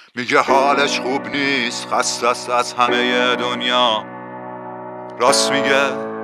میگه حالش خوب نیست، خسته است از همه دنیا. راست میگه،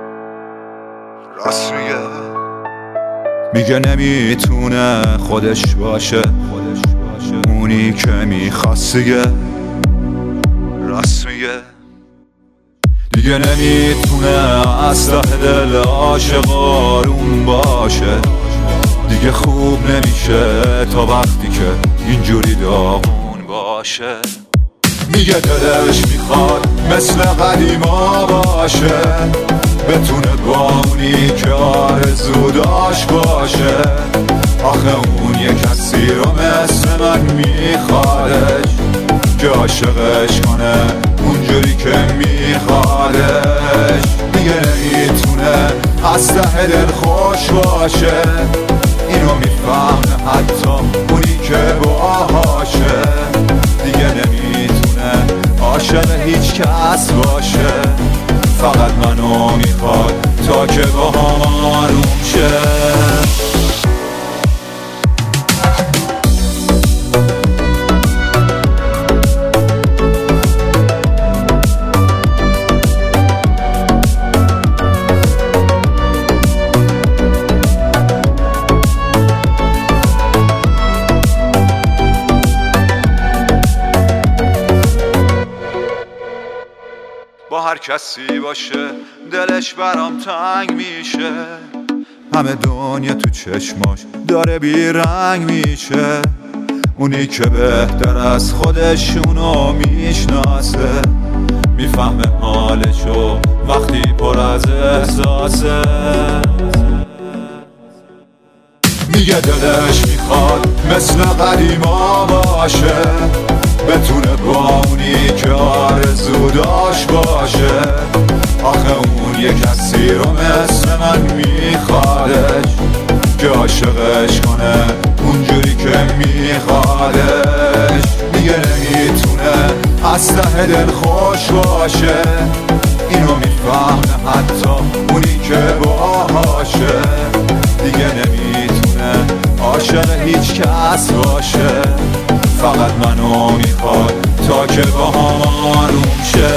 راست میگه. میگه نمیتونه خودش باشه اونی که میخواست دیگه. راست میگه. دیگه نمیتونه از ته دل عاشق آروم باشه. دیگه خوب نمیشه تا وقتی که اینجوری داغون باشه. میگه دلش میخواد مثل قدیما باشه، بتونه با اونی که آرزو داشت باشه. آخه اون یه کسی رو مثل من میخوادش که عاشقش کنه اونجوری که میخوادش. دیگه نمیتونه از ته دل خوش باشه، اینو میفهمه حتی اونی که باهاشه. دیگه نمیتونه عاشق هیچ کس باشه، فقط منو میخواد تا که با هم آروم شه. با هر کسی باشه دلش برام تنگ میشه، همه دنیا تو چشماش داره بیرنگ میشه. اونی که بهتر از خودشونو میشناسه، میفهمه حالشو وقتی پر از احساسه. میگه دلش میخواد مثل قدیما باشه، بتونه با اونی که آرزو داشت باشه. آخه اون یه کسی رو مثل من میخوادش که عاشقش کنه اونجوری که میخوادش. دیگه نمیتونه از ته دل خوش باشه، اینو میفهمه حتی اونی که باهاشه. دیگه نمیتونه عاشق هیچ کس باشه، فقط منو میخواد تا که با هم آروم شه.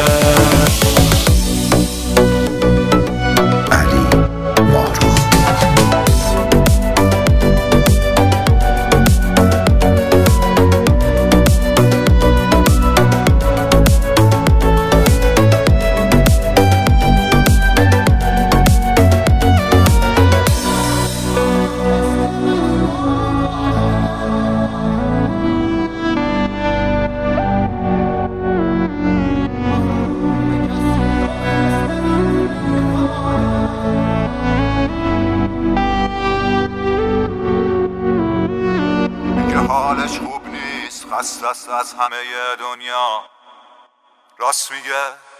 حالش خوب نیست، خسته است از همه دنیا. راست میگه.